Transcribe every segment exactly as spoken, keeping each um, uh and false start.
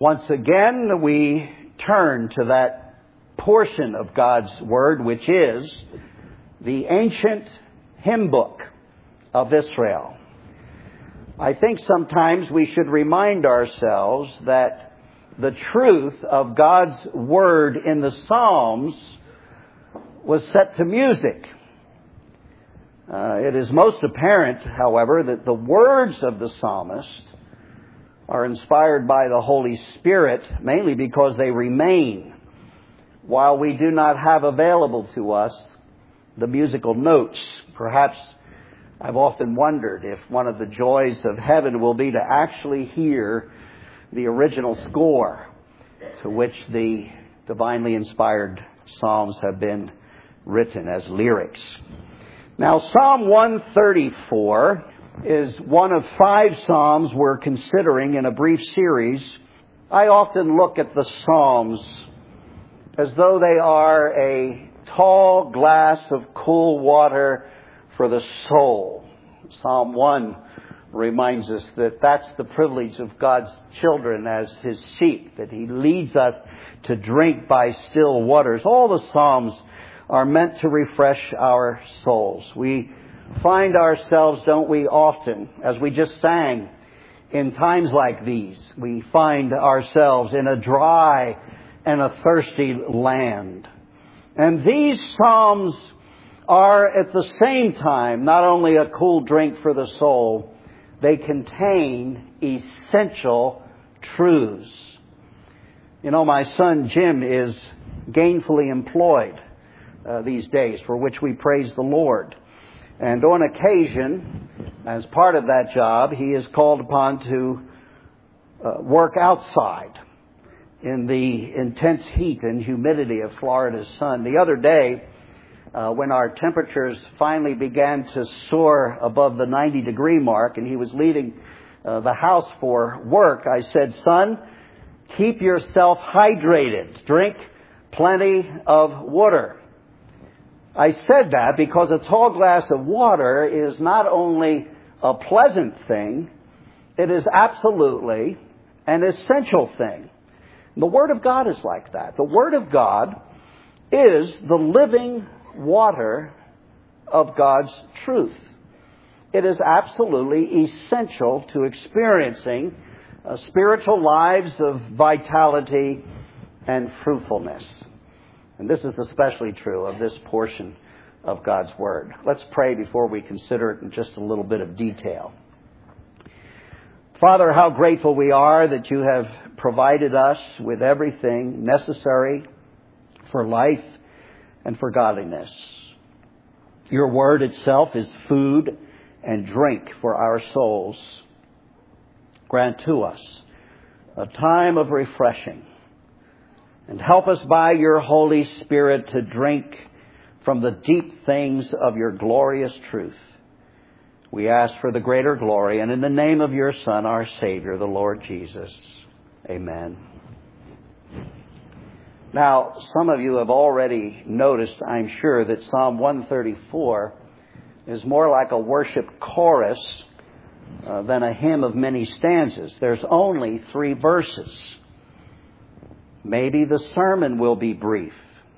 Once again, we turn to that portion of God's Word, which is the ancient hymn book of Israel. I think sometimes we should remind ourselves that the truth of God's Word in the Psalms was set to music. Uh, it is most apparent, however, that the words of the psalmist are inspired by the Holy Spirit, mainly because they remain, while we do not have available to us the musical notes. Perhaps I've often wondered if one of the joys of heaven will be to actually hear the original score to which the divinely inspired psalms have been written as lyrics. Now, Psalm one thirty-four is one of five psalms we're considering in a brief series. I often look at the psalms as though they are a tall glass of cool water for the soul. Psalm one reminds us that that's the privilege of God's children as His sheep, that He leads us to drink by still waters. All the psalms are meant to refresh our souls. We find ourselves, don't we, often, as we just sang, in times like these, we find ourselves in a dry and a thirsty land. And these psalms are at the same time not only a cool drink for the soul, they contain essential truths. You know, my son Jim is gainfully employed uh, these days, for which we praise the Lord. And on occasion, as part of that job, he is called upon to uh, work outside in the intense heat and humidity of Florida's sun. The other day, uh, when our temperatures finally began to soar above the ninety degree mark and he was leaving uh, the house for work, I said, "Son, keep yourself hydrated. Drink plenty of water." I said that because a tall glass of water is not only a pleasant thing, it is absolutely an essential thing. The Word of God is like that. The Word of God is the living water of God's truth. It is absolutely essential to experiencing uh, spiritual lives of vitality and fruitfulness. And this is especially true of this portion of God's Word. Let's pray before we consider it in just a little bit of detail. Father, how grateful we are that you have provided us with everything necessary for life and for godliness. Your Word itself is food and drink for our souls. Grant to us a time of refreshing, and help us by your Holy Spirit to drink from the deep things of your glorious truth. We ask for the greater glory, and in the name of your Son, our Savior, the Lord Jesus. Amen. Now, some of you have already noticed, I'm sure, that Psalm one thirty-four is more like a worship chorus uh, than a hymn of many stanzas. There's only three verses. Maybe the sermon will be brief.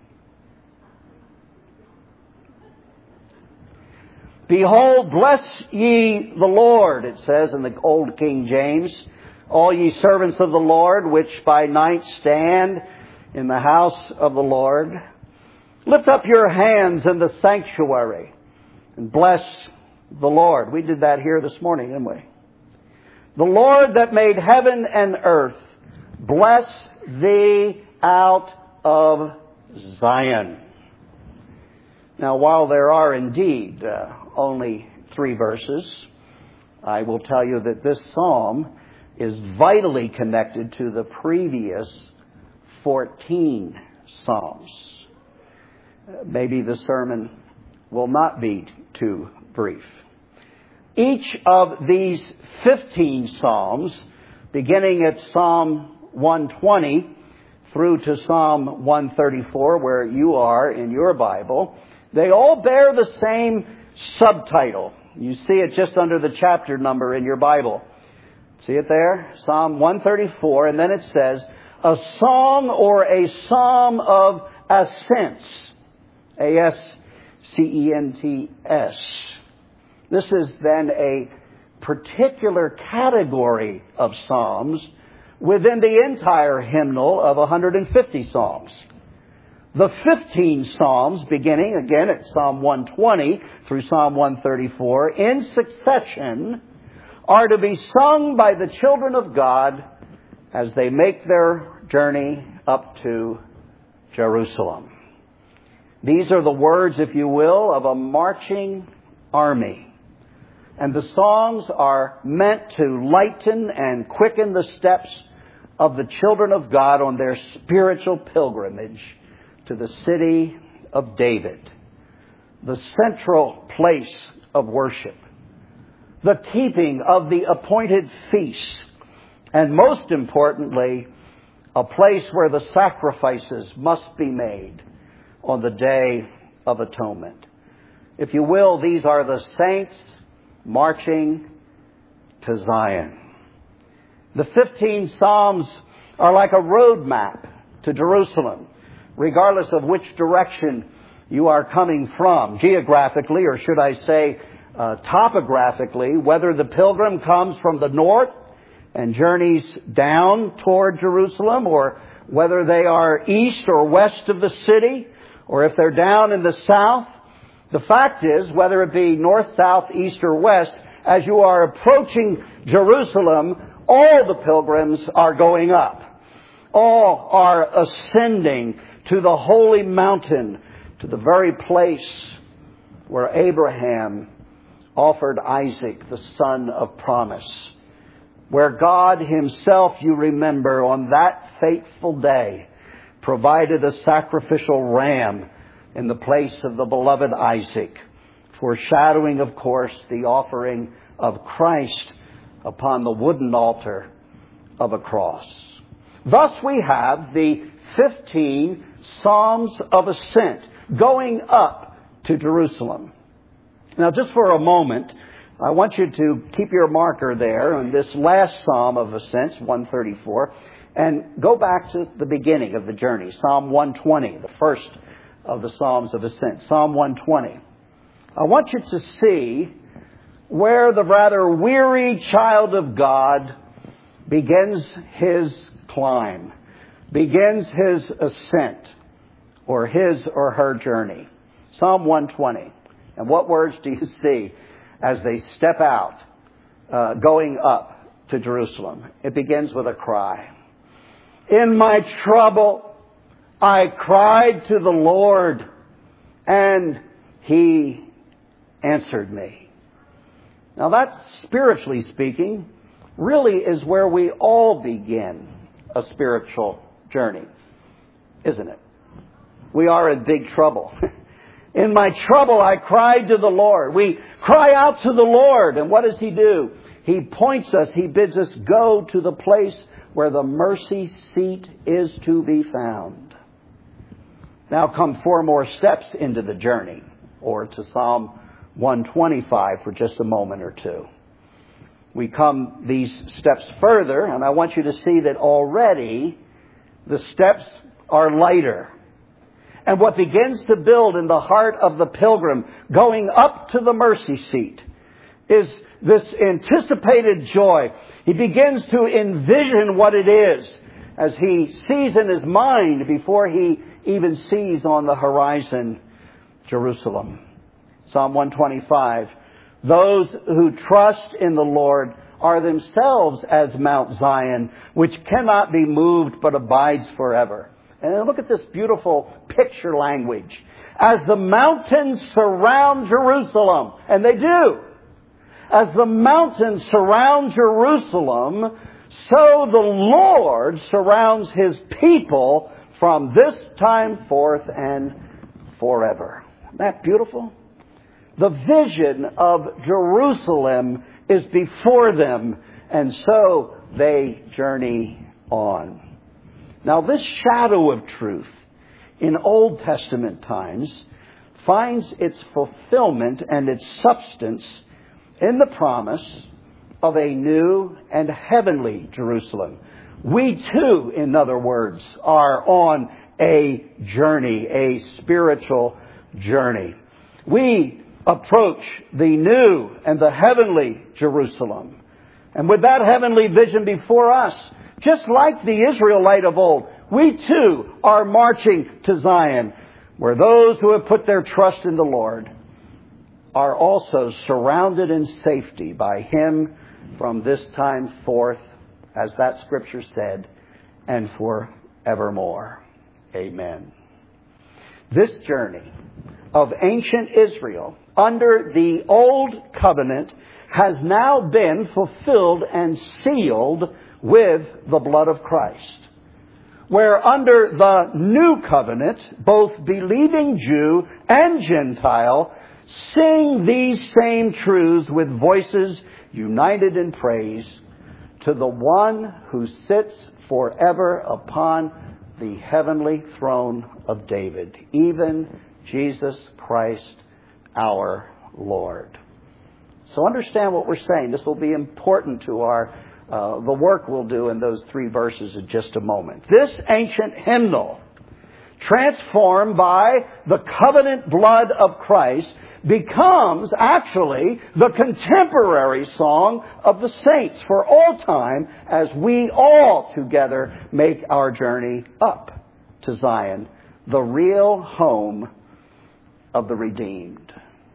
Behold, bless ye the Lord, it says in the Old King James, all ye servants of the Lord, which by night stand in the house of the Lord. Lift up your hands in the sanctuary and bless the Lord. We did that here this morning, didn't we? The Lord that made heaven and earth, bless thee out of Zion. Now, while there are indeed uh, only three verses, I will tell you that this psalm is vitally connected to the previous fourteen psalms. Uh, maybe the sermon will not be too brief. Each of these fifteen psalms, beginning at Psalm one twenty through to Psalm one thirty-four, where you are in your Bible, they all bear the same subtitle. You see it just under the chapter number in your Bible. See it there? Psalm one thirty-four, and then it says, a song or a psalm of ascents. A S C E N T S. This is then a particular category of psalms within the entire hymnal of one hundred fifty psalms. The fifteen psalms, beginning again at Psalm one twenty through Psalm one thirty-four, in succession, are to be sung by the children of God as they make their journey up to Jerusalem. These are the words, if you will, of a marching army. And the songs are meant to lighten and quicken the steps of the children of God on their spiritual pilgrimage to the city of David, the central place of worship, the keeping of the appointed feasts, and most importantly, a place where the sacrifices must be made on the Day of Atonement. If you will, these are the saints marching to Zion. The fifteen Psalms are like a road map to Jerusalem, regardless of which direction you are coming from, geographically, or should I say uh, topographically, whether the pilgrim comes from the north and journeys down toward Jerusalem, or whether they are east or west of the city, or if they're down in the south. The fact is, whether it be north, south, east, or west, as you are approaching Jerusalem, all the pilgrims are going up. All are ascending to the holy mountain, to the very place where Abraham offered Isaac, the son of promise, where God himself, you remember, on that fateful day, provided a sacrificial ram in the place of the beloved Isaac, foreshadowing, of course, the offering of Christ upon the wooden altar of a cross. Thus we have the fifteen Psalms of Ascent going up to Jerusalem. Now, just for a moment, I want you to keep your marker there on this last Psalm of Ascent, one thirty-four, and go back to the beginning of the journey, Psalm one twenty, the first of the Psalms of Ascent, Psalm one twenty. I want you to see where the rather weary child of God begins his climb, begins his ascent, or his or her journey. Psalm one twenty. And what words do you see as they step out, uh, going up to Jerusalem? It begins with a cry. In my trouble, I cried to the Lord, and He answered me. Now that, spiritually speaking, really is where we all begin a spiritual journey, isn't it? We are in big trouble. In my trouble, I cried to the Lord. We cry out to the Lord, and what does He do? He points us, He bids us go to the place where the mercy seat is to be found. Now come four more steps into the journey, or to Psalm one twenty-five for just a moment or two. We come these steps further, and I want you to see that already the steps are lighter. And what begins to build in the heart of the pilgrim going up to the mercy seat is this anticipated joy. He begins to envision what it is as he sees in his mind before he even sees on the horizon Jerusalem. Psalm one twenty-five. Those who trust in the Lord are themselves as Mount Zion, which cannot be moved but abides forever. And look at this beautiful picture language. As the mountains surround Jerusalem, and they do, as the mountains surround Jerusalem, so the Lord surrounds His people from this time forth and forever. Isn't that beautiful? The vision of Jerusalem is before them, and so they journey on. Now, this shadow of truth in Old Testament times finds its fulfillment and its substance in the promise of a new and heavenly Jerusalem. We too, in other words, are on a journey, a spiritual journey. We approach the new and the heavenly Jerusalem. And with that heavenly vision before us, just like the Israelite of old, we too are marching to Zion, where those who have put their trust in the Lord are also surrounded in safety by Him from this time forth, as that scripture said, and forevermore. Amen. This journey of ancient Israel under the old covenant has now been fulfilled and sealed with the blood of Christ. Where under the new covenant, both believing Jew and Gentile sing these same truths with voices united in praise to the one who sits forever upon the heavenly throne of David, even Jesus Christ our Lord. So understand what we're saying. This will be important to our uh, the work we'll do in those three verses in just a moment. This ancient hymnal, transformed by the covenant blood of Christ, becomes actually the contemporary song of the saints for all time as we all together make our journey up to Zion, the real home of the redeemed.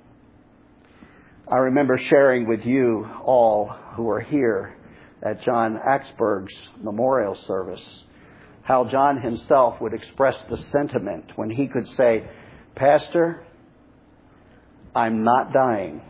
I remember sharing with you all who are here at John Axberg's memorial service how John himself would express the sentiment when he could say, "Pastor, I'm not dying.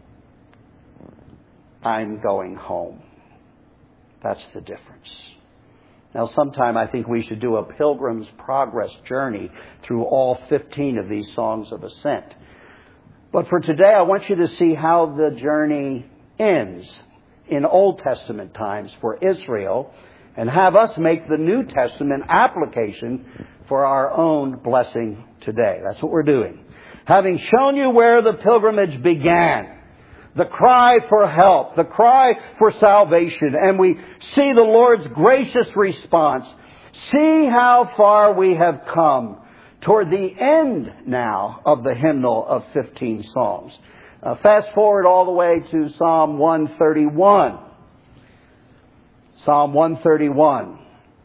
I'm going home." That's the difference. Now, sometime I think we should do a Pilgrim's Progress journey through all fifteen of these songs of ascent. But for today, I want you to see how the journey ends in Old Testament times for Israel and have us make the New Testament application for our own blessing today. That's what we're doing. Having shown you where the pilgrimage began, the cry for help, the cry for salvation, and we see the Lord's gracious response, see how far we have come toward the end now of the hymnal of fifteen Psalms. Uh, fast forward all the way to Psalm one thirty-one. Psalm one thirty-one.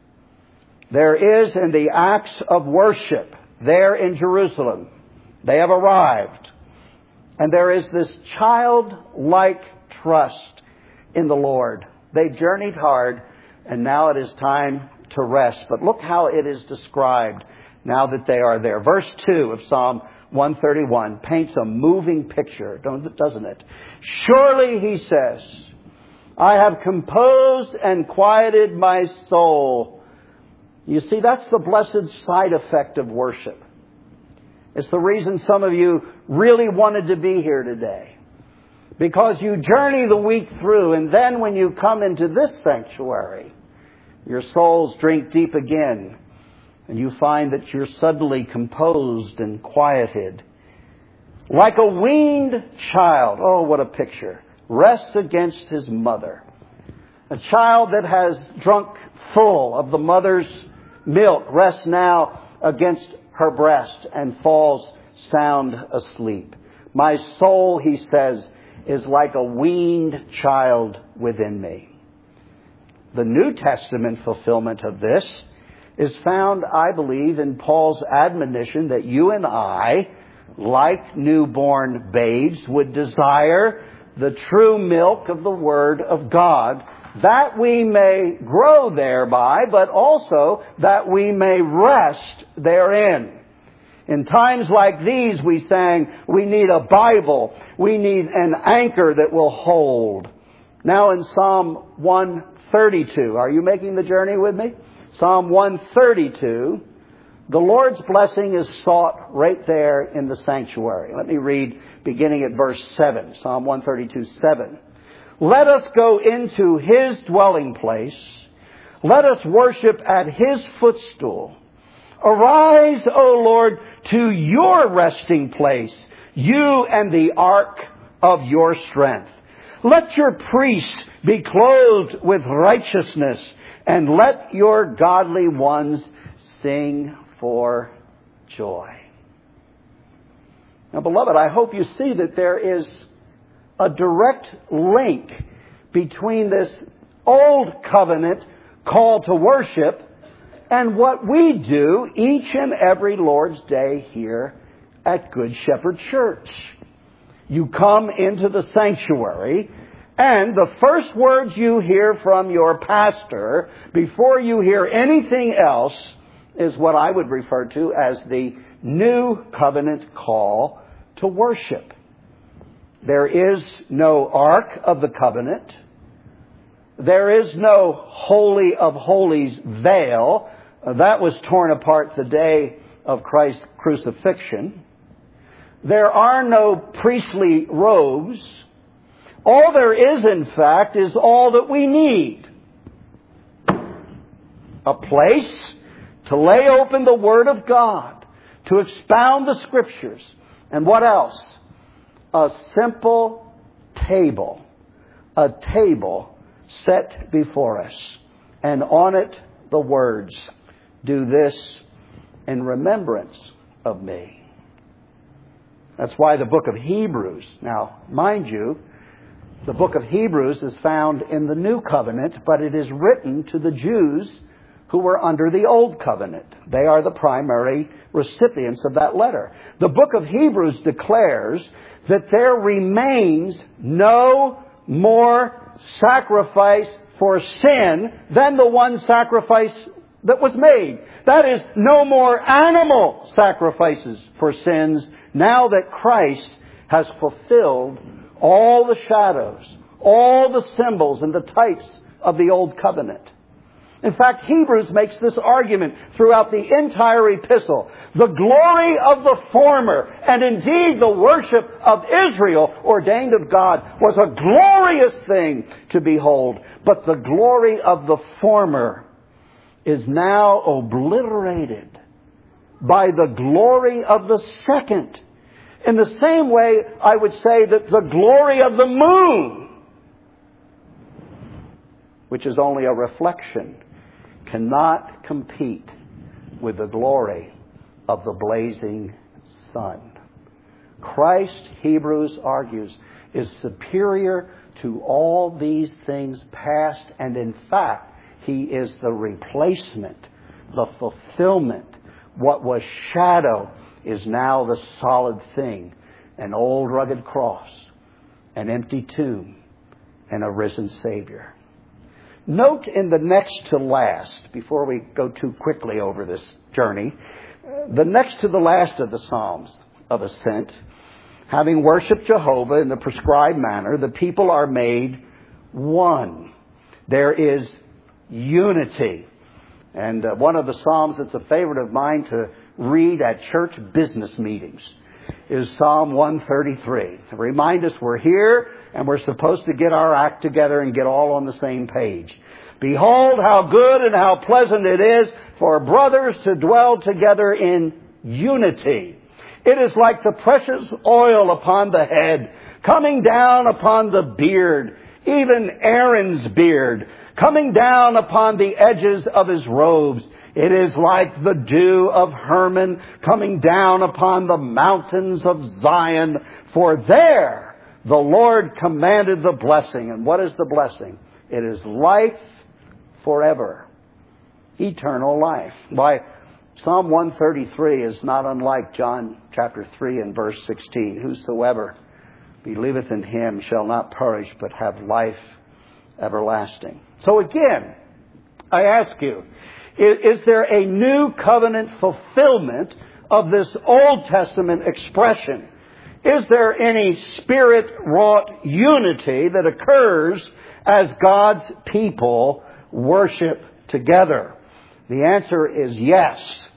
There is in the acts of worship there in Jerusalem, they have arrived. And there is this childlike trust in the Lord. They've journeyed hard, and now it is time to rest. But look how it is described now that they are there. Verse two of Psalm one thirty-one paints a moving picture, doesn't it? Surely, he says, I have composed and quieted my soul. You see, that's the blessed side effect of worship. It's the reason some of you really wanted to be here today. Because you journey the week through, and then when you come into this sanctuary, your souls drink deep again, and you find that you're suddenly composed and quieted. Like a weaned child, oh, what a picture, rests against his mother. A child that has drunk full of the mother's milk rests now against her breast and falls sound asleep. My soul, he says, is like a weaned child within me. The New Testament fulfillment of this is found, I believe, in Paul's admonition that you and I, like newborn babes, would desire the true milk of the Word of God, that we may grow thereby, but also that we may rest therein. In times like these, we sang, we need a Bible. We need an anchor that will hold. Now in Psalm one thirty-two, are you making the journey with me? Psalm one thirty-two, the Lord's blessing is sought right there in the sanctuary. Let me read beginning at verse seven, Psalm one thirty-two, seven. Let us go into His dwelling place. Let us worship at His footstool. Arise, O Lord, to your resting place, you and the ark of your strength. Let your priests be clothed with righteousness, and let your godly ones sing for joy. Now, beloved, I hope you see that there is a direct link between this old covenant call to worship and what we do each and every Lord's Day here at Good Shepherd Church. You come into the sanctuary, and the first words you hear from your pastor before you hear anything else is what I would refer to as the new covenant call to worship. There is no Ark of the Covenant. There is no Holy of Holies veil. That was torn apart the day of Christ's crucifixion. There are no priestly robes. All there is, in fact, is all that we need. A place to lay open the Word of God, to expound the Scriptures. And what else? A simple table. A table set before us. And on it the words, "Do this in remembrance of me." That's why the book of Hebrews, now mind you, the book of Hebrews is found in the New Covenant, but it is written to the Jews who were under the Old Covenant. They are the primary recipients of that letter. The book of Hebrews declares that there remains no more sacrifice for sin than the one sacrifice that was made. That is, no more animal sacrifices for sins now that Christ has fulfilled all the shadows, all the symbols and the types of the Old Covenant. In fact, Hebrews makes this argument throughout the entire epistle. The glory of the former, and indeed the worship of Israel, ordained of God, was a glorious thing to behold. But the glory of the former is now obliterated by the glory of the second. In the same way, I would say that the glory of the moon, which is only a reflection, cannot compete with the glory of the blazing sun. Christ, Hebrews argues, is superior to all these things past, and in fact, He is the replacement, the fulfillment. What was shadow is now the solid thing. An old rugged cross, an empty tomb, and a risen Savior. Note in the next to last, before we go too quickly over this journey, the next to the last of the Psalms of Ascent, having worshipped Jehovah in the prescribed manner, the people are made one. There is unity. And uh, one of the Psalms that's a favorite of mine to read at church business meetings is Psalm one thirty-three. To remind us we're here and we're supposed to get our act together and get all on the same page. Behold how good and how pleasant it is for brothers to dwell together in unity. It is like the precious oil upon the head, coming down upon the beard, even Aaron's beard, coming down upon the edges of his robes. It is like the dew of Hermon coming down upon the mountains of Zion. For there the Lord commanded the blessing. And what is the blessing? It is life forever. Eternal life. Why, Psalm one thirty-three is not unlike John chapter three and verse sixteen. Whosoever believeth in Him shall not perish but have life everlasting. So again, I ask you, is there a new covenant fulfillment of this Old Testament expression? Is there any Spirit-wrought unity that occurs as God's people worship together? The answer is yes.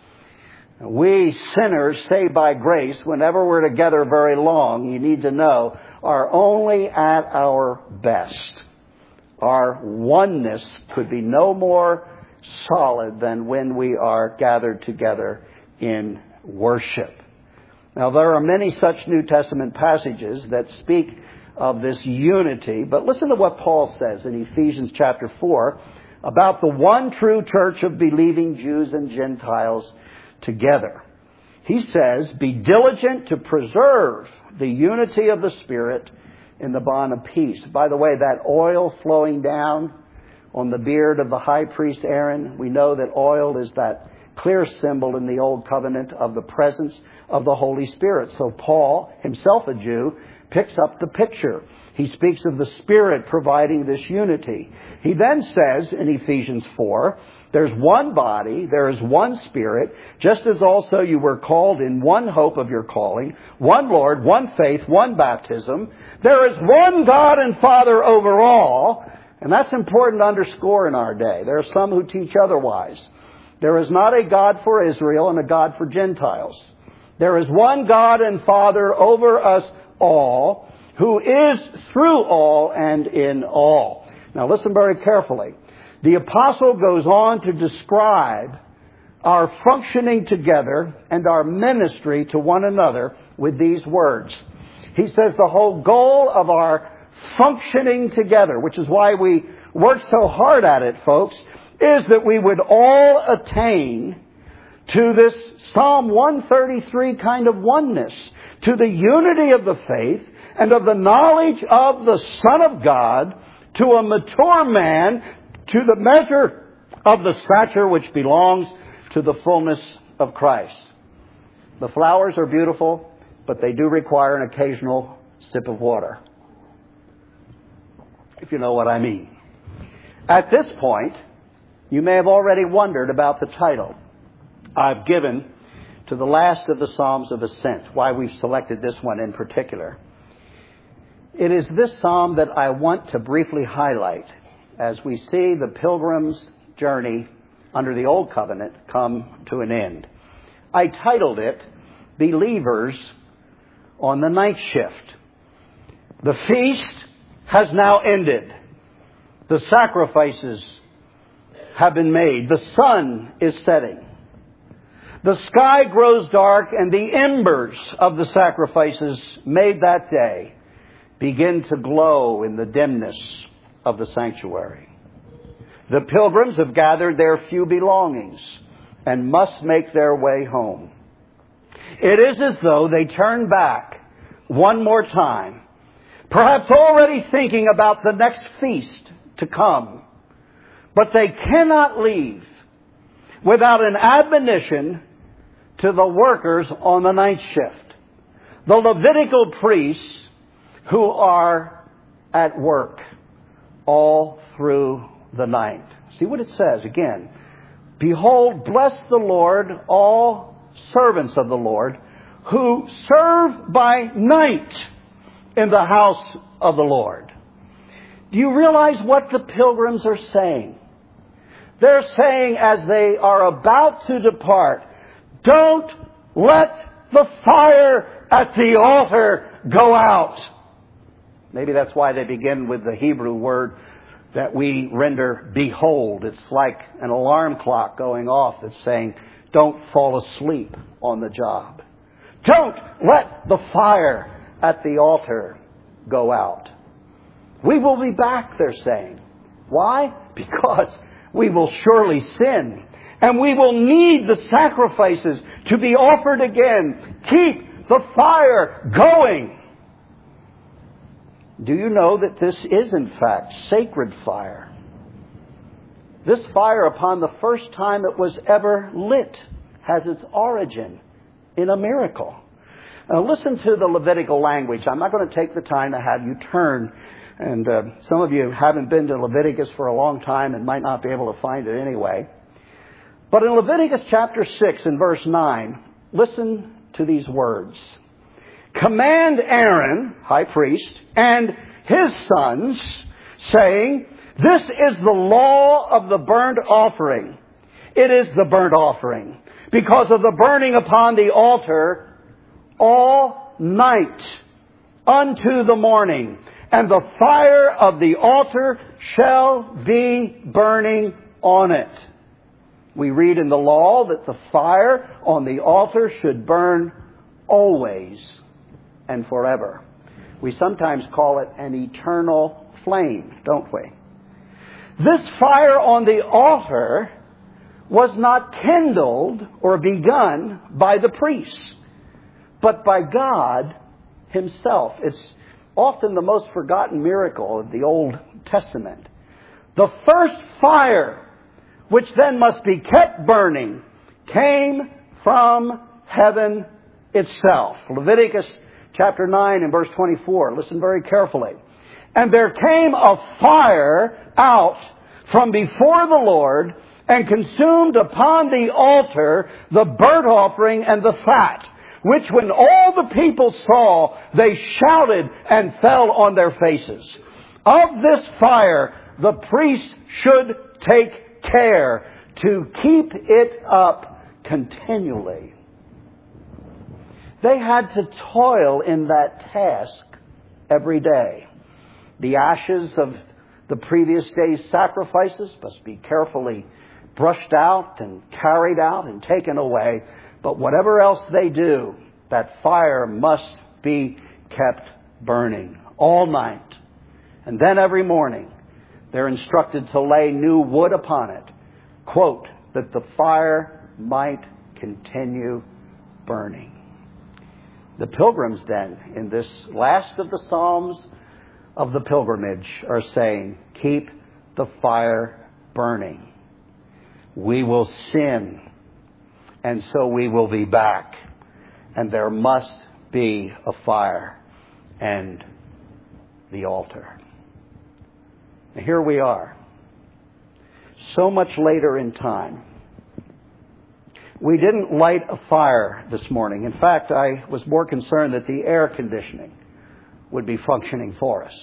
We sinners saved by grace, whenever we're together very long, you need to know, are only at our best. Our oneness could be no more solid than when we are gathered together in worship. Now, there are many such New Testament passages that speak of this unity. But listen to what Paul says in Ephesians chapter four about the one true church of believing Jews and Gentiles together. He says, "Be diligent to preserve the unity of the Spirit in the bond of peace." By the way, that oil flowing down on the beard of the high priest Aaron, we know that oil is that clear symbol in the Old Covenant of the presence of the Holy Spirit. So Paul, himself a Jew, picks up the picture. He speaks of the Spirit providing this unity. He then says in Ephesians four, there's one body, there is one Spirit, just as also you were called in one hope of your calling, one Lord, one faith, one baptism. There is one God and Father over all, and that's important to underscore in our day. There are some who teach otherwise. There is not a God for Israel and a God for Gentiles. There is one God and Father over us all, who is through all and in all. Now listen very carefully. The apostle goes on to describe our functioning together and our ministry to one another with these words. He says the whole goal of our functioning together, which is why we work so hard at it, folks, is that we would all attain to this Psalm one thirty-three kind of oneness, to the unity of the faith and of the knowledge of the Son of God, to a mature man, to the measure of the stature which belongs to the fullness of Christ. The flowers are beautiful, but they do require an occasional sip of water, if you know what I mean. At this point, you may have already wondered about the title I've given to the last of the Psalms of Ascent, why we've selected this one in particular. It is this psalm that I want to briefly highlight as we see the pilgrim's journey under the Old Covenant come to an end. I titled it, Believers on the Night Shift. The feast has now ended. The sacrifices have been made. The sun is setting. The sky grows dark, and the embers of the sacrifices made that day begin to glow in the dimness of the sanctuary. The pilgrims have gathered their few belongings and must make their way home. It is as though they turn back one more time, perhaps already thinking about the next feast to come. But they cannot leave without an admonition to the workers on the night shift, the Levitical priests who are at work all through the night. See what it says again. Behold, bless the Lord, all servants of the Lord, who serve by night in the house of the Lord. Do you realize what the pilgrims are saying? They're saying as they are about to depart, don't let the fire at the altar go out. Maybe that's why they begin with the Hebrew word that we render behold. It's like an alarm clock going off that's saying, don't fall asleep on the job. Don't let the fire at the altar go out. We will be back, they're saying. Why? Because we will surely sin. And we will need the sacrifices to be offered again. Keep the fire going. Do you know that this is in fact sacred fire? This fire, upon the first time it was ever lit, has its origin in a miracle. Now listen to the Levitical language. I'm not going to take the time to have you turn. And uh, some of you haven't been to Leviticus for a long time and might not be able to find it anyway. But in Leviticus chapter six and verse nine, listen to these words. Command Aaron, high priest, and his sons, saying, this is the law of the burnt offering. It is the burnt offering, because of the burning upon the altar all night unto the morning. And the fire of the altar shall be burning on it. We read in the law that the fire on the altar should burn always and forever. We sometimes call it an eternal flame, don't we? This fire on the altar was not kindled or begun by the priests, but by God Himself. It's often the most forgotten miracle of the Old Testament. The first fire, which then must be kept burning, came from heaven itself. Leviticus chapter nine and verse twenty-four. Listen very carefully. And there came a fire out from before the Lord and consumed upon the altar the burnt offering and the fat, which when all the people saw, they shouted and fell on their faces. Of this fire, the priest should take care to keep it up continually. They had to toil in that task every day. The ashes of the previous day's sacrifices must be carefully brushed out and carried out and taken away. But whatever else they do, that fire must be kept burning all night. And then every morning, they're instructed to lay new wood upon it, quote, that the fire might continue burning. The pilgrims then, in this last of the Psalms of the pilgrimage, are saying, keep the fire burning. We will sin, and so we will be back. And there must be a fire and the altar. Now here we are, so much later in time. We didn't light a fire this morning. In fact, I was more concerned that the air conditioning would be functioning for us.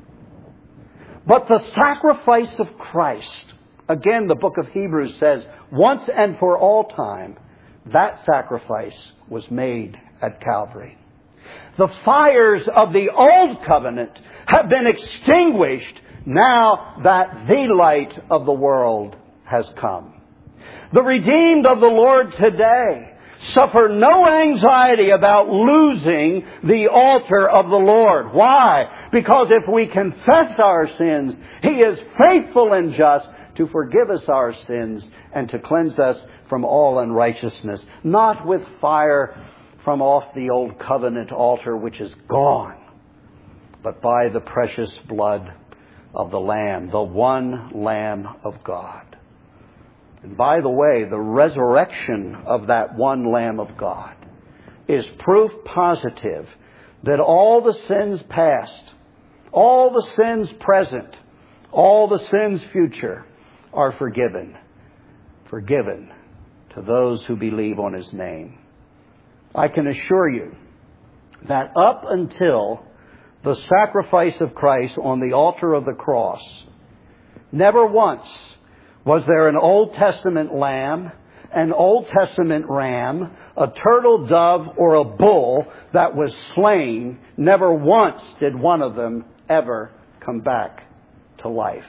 But the sacrifice of Christ, again, the book of Hebrews says, once and for all time, that sacrifice was made at Calvary. The fires of the old covenant have been extinguished now that the light of the world has come. The redeemed of the Lord today suffer no anxiety about losing the altar of the Lord. Why? Because if we confess our sins, He is faithful and just to forgive us our sins and to cleanse us from all unrighteousness. Not with fire from off the old covenant altar, which is gone, but by the precious blood of the Lamb, the one Lamb of God. And by the way, the resurrection of that one Lamb of God is proof positive that all the sins past, all the sins present, all the sins future are forgiven. Forgiven to those who believe on His name. I can assure you that up until the sacrifice of Christ on the altar of the cross, never once was there an Old Testament lamb, an Old Testament ram, a turtle dove, or a bull that was slain. Never once did one of them ever come back to life.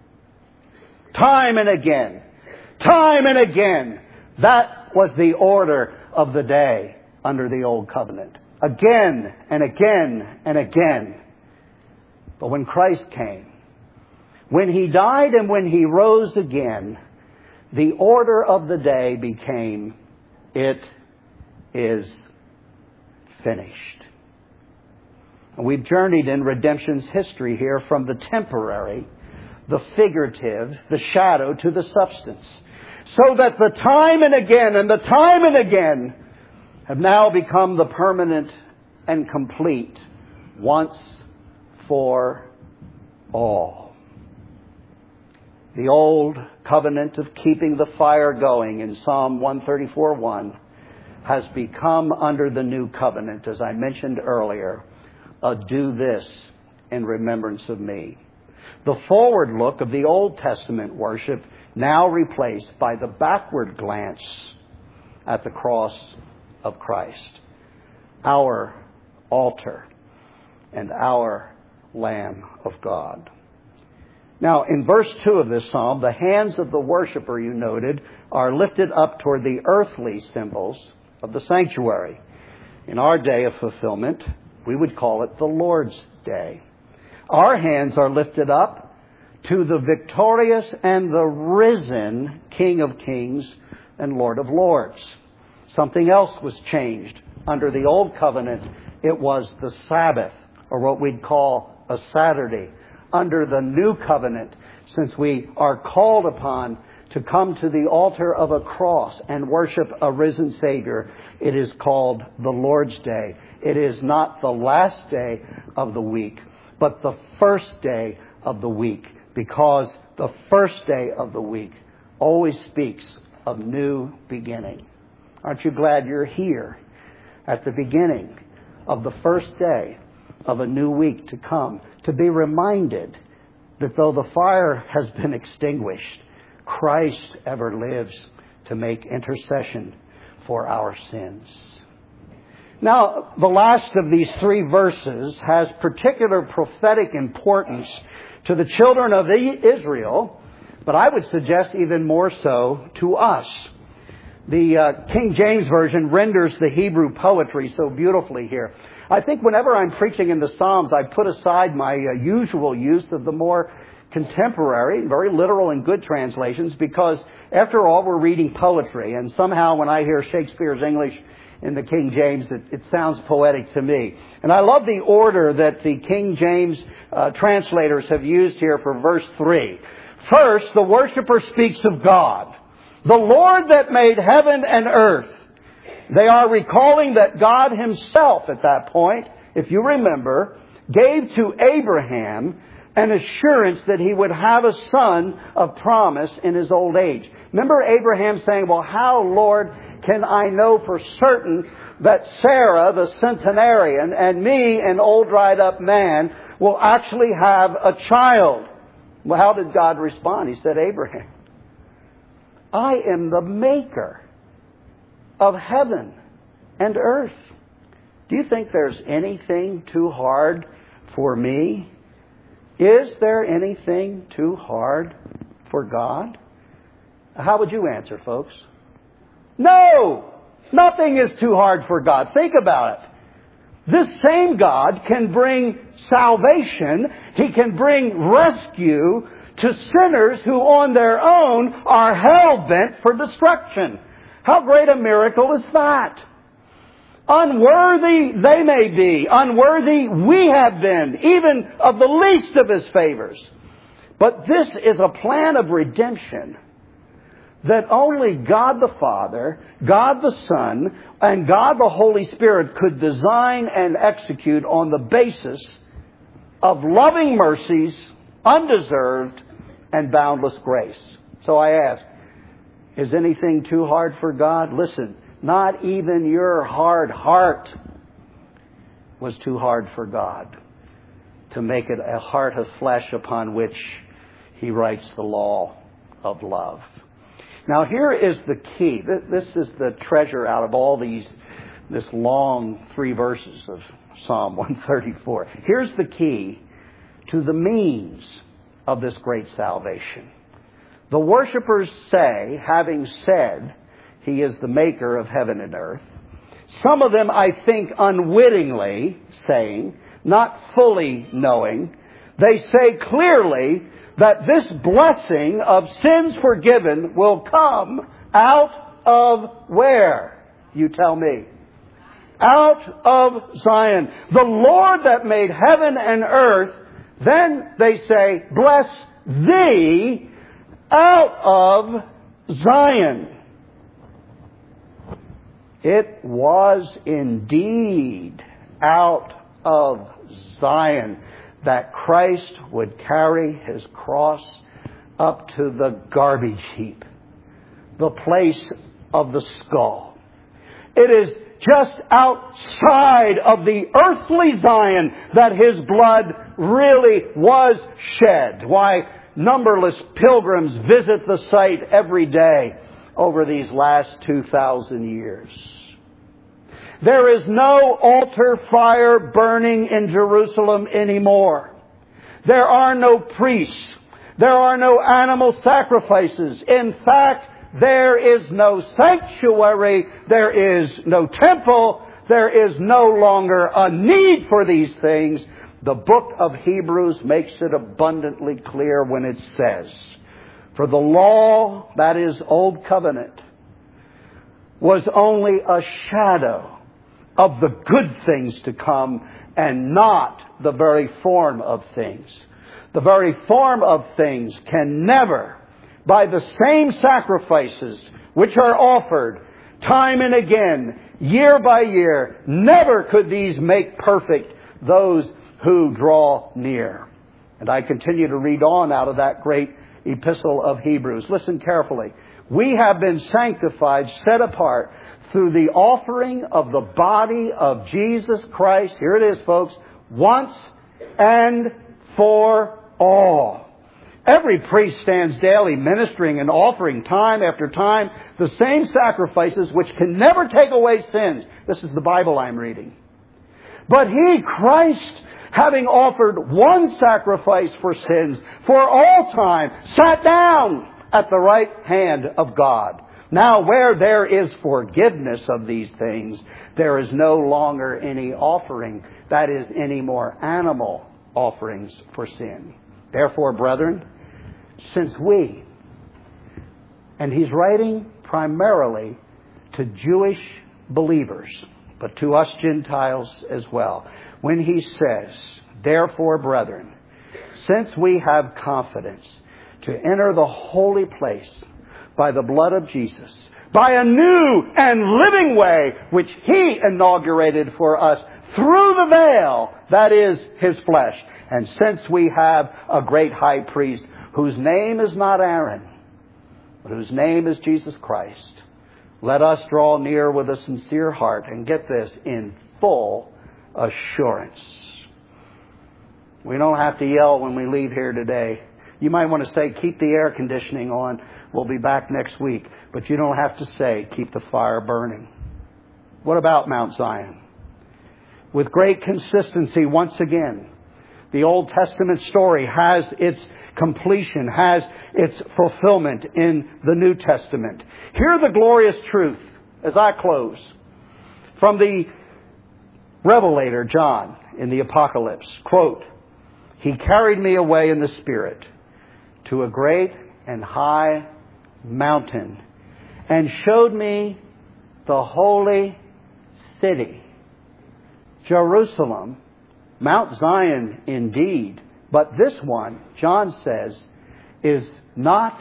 Time and again, time and again, that was the order of the day under the Old Covenant. Again and again and again. But when Christ came, when He died and when He rose again, the order of the day became, it is finished. And we've journeyed in redemption's history here from the temporary, the figurative, the shadow to the substance. So that the time and again and the time and again have now become the permanent and complete once for all. The old covenant of keeping the fire going in Psalm one thirty-four one has become under the new covenant, as I mentioned earlier, a do this in remembrance of me. The forward look of the Old Testament worship now replaced by the backward glance at the cross of Christ, our altar and our Lamb of God. Now, in verse two of this psalm, the hands of the worshiper, you noted, are lifted up toward the earthly symbols of the sanctuary. In our day of fulfillment, We would call it the Lord's Day. Our hands are lifted up to the victorious and the risen King of Kings and Lord of Lords. Something else was changed. Under the Old Covenant, it was the Sabbath, or what we'd call a Saturday. Under the New Covenant, since we are called upon to come to the altar of a cross and worship a risen Savior, it is called the Lord's Day. It is not the last day of the week, but the first day of the week, because the first day of the week always speaks of new beginning. Aren't you glad you're here at the beginning of the first day of a new week to come, to be reminded that though the fire has been extinguished, Christ ever lives to make intercession for our sins. Now, the last of these three verses has particular prophetic importance to the children of Israel, but I would suggest even more so to us. The uh, King James Version renders the Hebrew poetry so beautifully here. I think whenever I'm preaching in the Psalms, I put aside my uh, usual use of the more contemporary, very literal and good translations, because after all, we're reading poetry, and somehow when I hear Shakespeare's English in the King James, it, it sounds poetic to me. And I love the order that the King James uh, translators have used here for verse three. First, the worshiper speaks of God, the Lord that made heaven and earth. They are recalling that God himself at that point, if you remember, gave to Abraham an assurance that he would have a son of promise in his old age. Remember Abraham saying, well, how, Lord, can I know for certain that Sarah, the centenarian, and me, an old dried up man, will actually have a child? Well, how did God respond? He said, Abraham, I am the maker of heaven and earth. Do you think there's anything too hard for me? Is there anything too hard for God? How would you answer, folks? No! Nothing is too hard for God. Think about it. This same God can bring salvation. He can bring rescue to sinners who on their own are hell-bent for destruction. How great a miracle is that? Unworthy they may be. Unworthy we have been, even of the least of His favors. But this is a plan of redemption that only God the Father, God the Son, and God the Holy Spirit could design and execute on the basis of loving mercies, undeserved, and boundless grace. So I ask, is anything too hard for God? Listen, not even your hard heart was too hard for God to make it a heart of flesh upon which He writes the law of love. Now here is the key. This is the treasure out of all these, this long three verses of Psalm one thirty-four. Here's the key to the means of this great salvation. The worshipers say, having said He is the maker of heaven and earth, some of them, I think, unwittingly saying, not fully knowing, they say clearly that this blessing of sins forgiven will come out of where? You tell me. Out of Zion. The Lord that made heaven and earth, then they say, bless thee out of Zion. It was indeed out of Zion that Christ would carry His cross up to the garbage heap, the place of the skull. It is just outside of the earthly Zion that His blood really was shed. Why, numberless pilgrims visit the site every day over these last two thousand years. There is no altar fire burning in Jerusalem anymore. There are no priests. There are no animal sacrifices. In fact, there is no sanctuary. There is no temple. there is no longer a need for these things, the book of Hebrews makes it abundantly clear when it says, for the law, that is Old Covenant, was only a shadow of the good things to come and not the very form of things. The very form of things can never, by the same sacrifices which are offered time and again, year by year, never could these make perfect those who draw near. And I continue to read on out of that great epistle of Hebrews. Listen carefully. We have been sanctified, set apart, through the offering of the body of Jesus Christ. Here it is, folks. Once and for all. Every priest stands daily ministering and offering time after time the same sacrifices which can never take away sins. This is the Bible I'm reading. But He, Christ, having offered one sacrifice for sins for all time, sat down at the right hand of God. Now where there is forgiveness of these things, there is no longer any offering, that is, any more animal offerings for sin. Therefore, brethren, since we, and he's writing primarily to Jewish believers, but to us Gentiles as well, when he says, therefore, brethren, since we have confidence to enter the holy place by the blood of Jesus, by a new and living way which He inaugurated for us through the veil, that is, His flesh. And since we have a great high priest whose name is not Aaron, but whose name is Jesus Christ, let us draw near with a sincere heart and get this, in full assurance. We don't have to yell when we leave here today. You might want to say, keep the air conditioning on. We'll be back next week. But you don't have to say, keep the fire burning. What about Mount Zion? With great consistency, once again, the Old Testament story has its completion, has its fulfillment in the New Testament. Hear the glorious truth as I close from the Revelator, John, in the Apocalypse. Quote, He carried me away in the Spirit to a great and high mountain and showed me the holy city, Jerusalem, Mount Zion indeed. But this one, John says, is not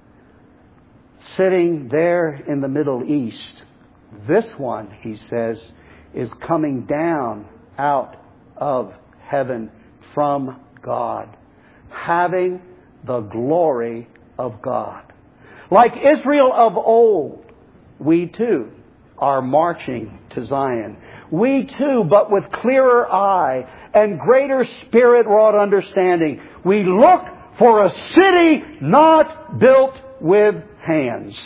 sitting there in the Middle East. This one, he says, is coming down out of heaven from God, having the glory of God. Like Israel of old, we too are marching to Zion. We too, but with clearer eye and greater spirit-wrought understanding, we look for a city not built with hands.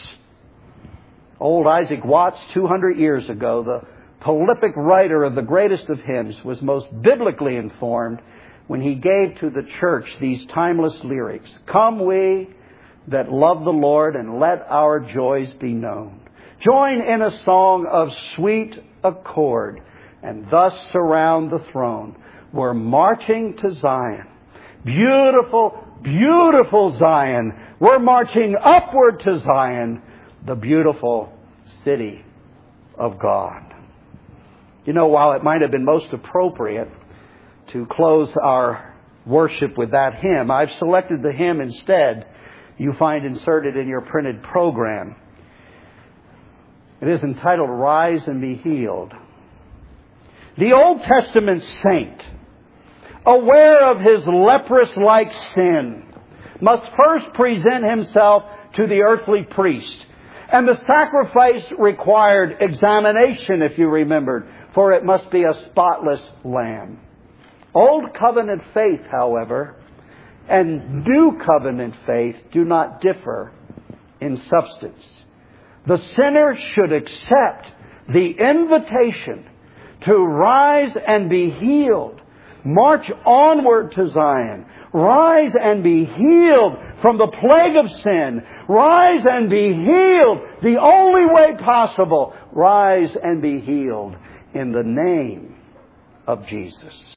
Old Isaac Watts, two hundred years ago, the prolific writer of the greatest of hymns, was most biblically informed when he gave to the church these timeless lyrics. Come we that love the Lord, and let our joys be known. Join in a song of sweet accord, and thus surround the throne. We're marching to Zion. Beautiful, beautiful Zion. We're marching upward to Zion, the beautiful city of God. You know, while it might have been most appropriate to close our worship with that hymn, I've selected the hymn instead you find inserted in your printed program. It is entitled, Rise and Be Healed. The Old Testament saint, aware of his leprous-like sin, must first present himself to the earthly priest. And the sacrifice required examination, if you remembered, for it must be a spotless lamb. Old covenant faith, however, and new covenant faith do not differ in substance. The sinner should accept the invitation to rise and be healed. March onward to Zion. Rise and be healed from the plague of sin. Rise and be healed the only way possible. Rise and be healed in the name of Jesus.